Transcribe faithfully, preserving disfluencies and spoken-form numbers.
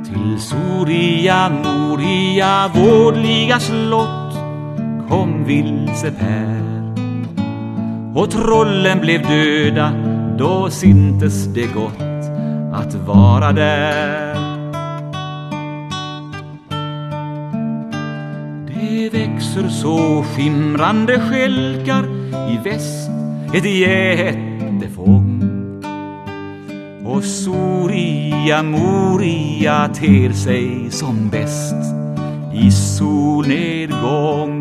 Till Soria Moria vårdliga slott kom vilse Per, och trollen blev döda, då syntes det gott att vara där. Det växer så skimrande skälkar i väst ett jättefång, och Soria Moria ter sig som bäst i solnedgång.